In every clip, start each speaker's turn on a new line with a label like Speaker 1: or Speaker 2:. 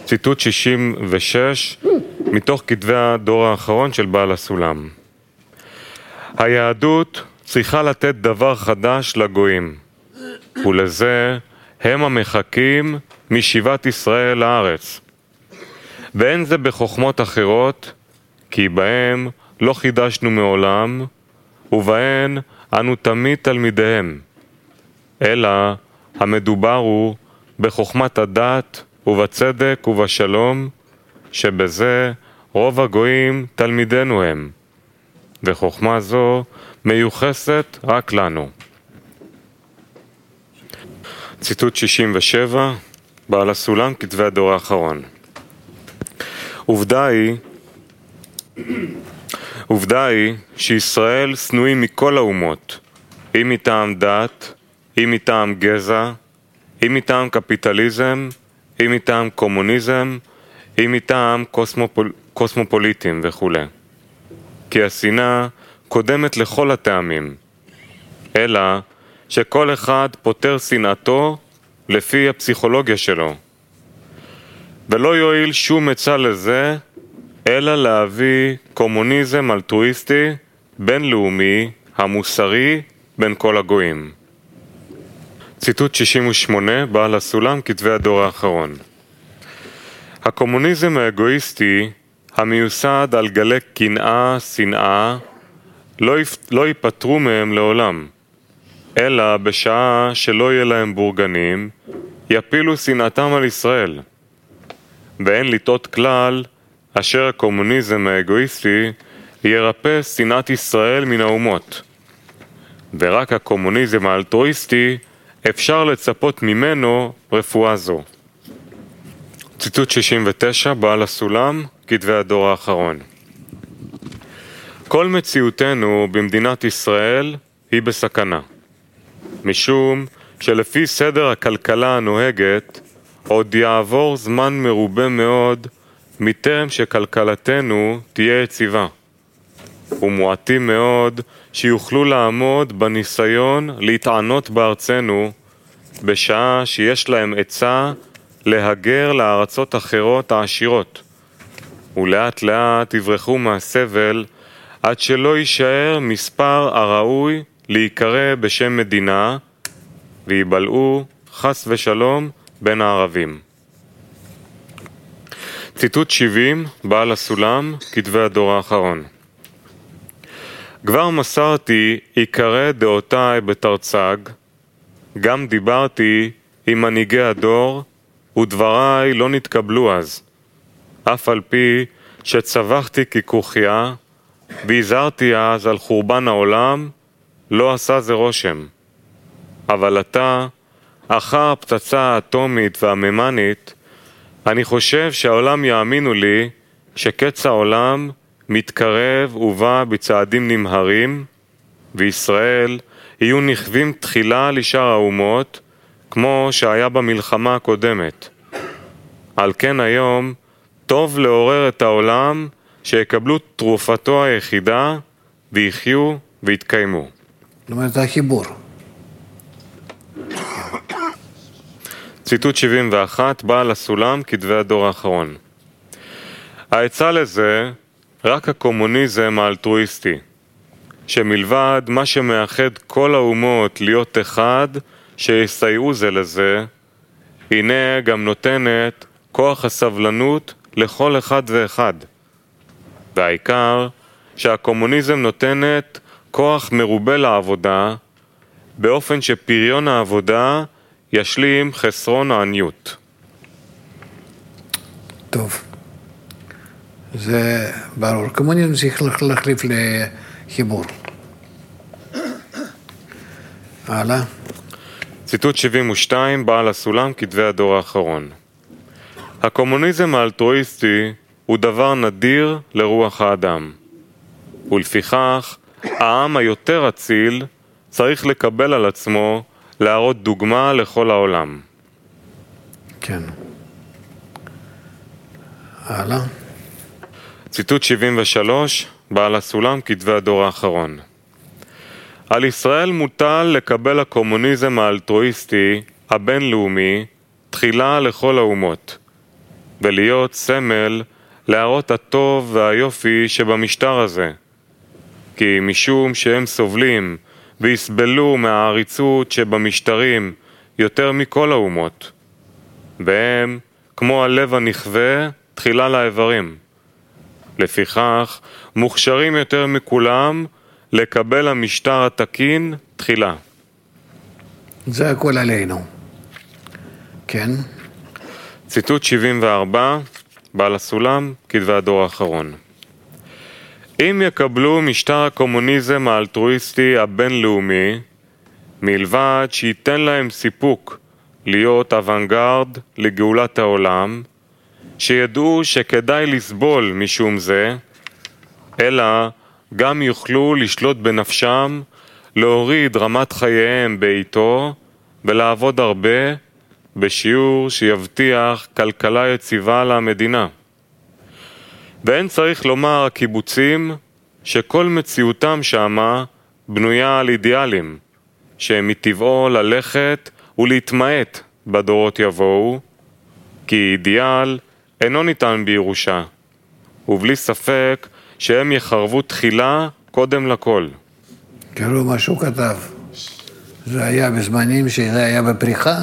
Speaker 1: ציטוט 66 מתוך כתבי הדור האחרון של בעל הסולם. היהדות צריכה לתת דבר חדש לגויים, ולזה הם המחכים משיבת ישראל לארץ. ואין זה בחוכמות אחרות, כי בהם לא חידשנו מעולם, ובהן אנו תמיד תלמידיהם. אלא המדובר הוא בחוכמת הדת ובצדק ובשלום, שבזה רוב הגויים תלמידינו הם, וחוכמה זו מיוחסת רק לנו. ציטוט 67, בעל הסולם, כתבי הדור האחרון. עובדה היא שישראל שנואים מכל האומות, אם מטעם דת, אם מטעם גזע, אם מטעם קפיטליזם, אם מטעם קומוניזם, אם מטעם קוסמופוליטים וכו'. כי השנאה קודמת לכל הטעמים, אלא שכל אחד פותר שנאתו לפי הפסיכולוגיה שלו. ולא יועיל שום עצה לזה, אלא להביא קומוניזם אלטרואיסטי, בינלאומי, המוסרי, בין כל הגויים. ציטוט 68, בעל הסולם, כתבי הדור האחרון. הקומוניזם האגואיסטי, המיוסד על גלי קנאה, שנאה, לא ייפטרו מהם לעולם, אלא בשעה שלא יהיה להם בורגנים, יפילו שנאתם על ישראל. ואין לטעות כלל, אשר הקומוניזם האגואיסטי ירפא שנאת ישראל מן האומות. ורק הקומוניזם האלטרואיסטי אפשר לצפות ממנו רפואה זו. ציטוט 69, בעל הסולם, כתבי הדור האחרון. כל מציאותנו במדינת ישראל היא בסכנה, משום שלפי סדר הכלכלה הנוהגת, עוד יעבור זמן מרובה מאוד מטרם שכלכלתנו תהיה יציבה, ומועטים מאוד שיוכלו לעמוד בניסיון להתענות בארצנו, בשעה שיש להם עצה להגר לארצות אחרות העשירות, ולאט לאט יברחו מהסבל עד שלא יישאר מספר הראוי להיקרא בשם מדינה, ויבלעו חס ושלום בין הערבים. ציטוט 70, בעל הסולם, כתבי הדור האחרון. כבר מסרתי עיקרי דעותיי בתרצ"ג, גם דיברתי עם מנהיגי הדור, ודבריי לא נתקבלו אז, אף על פי שצווחתי ככוכיה, והזהרתי אז על חורבן העולם, לא עשה זה רושם. אבל אתה, אחר הפצצה האטומית והממנית, אני חושב שהעולם יאמינו לי שקץ העולם מתקרב ובא בצעדים נמהרים, וישראל יהיו נכווים תחילה לשאר האומות, כמו שהיה במלחמה הקודמת. על כן היום טוב לעורר את העולם שיקבלו תרופתו היחידה ויחיו ויתקיימו.
Speaker 2: זאת אומרת, זה החיבור.
Speaker 1: ציטוט 71, בעל הסולם, כתבי הדור האחרון. העצה לזה רק הקומוניזם האלטרואיסטי, שמלבד מה שמאחד כל האומות להיות אחד, שיסייעו זה לזה, הנה גם נותנת כוח הסבלנות לכל אחד ואחד. והעיקר שהקומוניזם נותנת כוח מרובה לעבודה, באופן שפריון העבודה ישלים חסרון העניות.
Speaker 2: טוב. זה ברור. קומוניזם צריך להחליף לחיבור. הלאה.
Speaker 1: ציטוט 72, בעל הסולם, כתבי הדור האחרון. הקומוניזם האלטרואיסטי הוא דבר נדיר לרוח האדם, ולפיכך העם היותר אציל צריך לקבל על עצמו להראות דוגמה לכל העולם.
Speaker 2: כן. הלאה.
Speaker 1: ציטוט 73, בעל הסולם, כתבי הדור האחרון. על ישראל מוטל לקבל הקומוניזם האלטרואיסטי הבינלאומי תחילה לכל האומות, ולהיות סמל להראות הטוב והיופי שבמשטר הזה. כי משום שהם סובלים ויסבלו מהעריצות שבמשטרים יותר מכל האומות, והם, כמו הלב הנכווה, תחילה לאיברים. לפיכך, מוכשרים יותר מכולם לקבל המשטר התקין תחילה.
Speaker 2: זה הכל עלינו. כן?
Speaker 1: ציטוט 74, בעל הסולם, כתבי הדור האחרון. אם יקבלו משטר הקומוניזם האלטרואיסטי הבינלאומי, מלבד שייתן להם סיפוק להיות אוונגרד לגאולת העולם, שידעו שכדאי לסבול משום זה, אלא גם יוכלו לשלוט בנפשם, להוריד רמת חייהם בעיתו ולעבוד הרבה, בשיעור שיבטיח כלכלה יציבה למדינה. ואין צריך לומר הקיבוצים שכל מציאותם שמה בנויה על אידיאלים, שהם מטבעו ללכת ולהתמעט בדורות יבואו, כי אידיאל אינו ניתן בירושה, ובלי ספק שהם יחרבו תחילה קודם לכל.
Speaker 2: תראו מה שהוא כתב. זה היה בזמנים שזה היה בפריחה.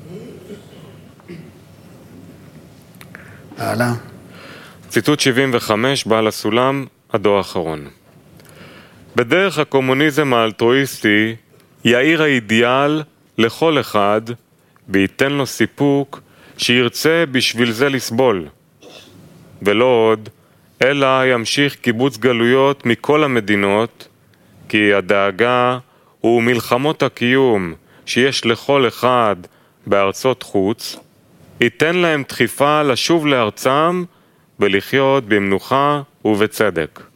Speaker 2: הלאה.
Speaker 1: ציטוט 75, בעל הסולם, הדור האחרון. בדרך הקומוניזם האלטרואיסטי יאיר האידיאל לכל אחד וייתן לו סיפוק שירצה בשביל זה לסבול. ולא עוד, אלא ימשיך קיבוץ גלויות מכל המדינות, כי הדאגה הוא מלחמות הקיום שיש לכל אחד בארצות חוץ, ייתן להם דחיפה לשוב לארצם ולחיות במנוחה ובצדק.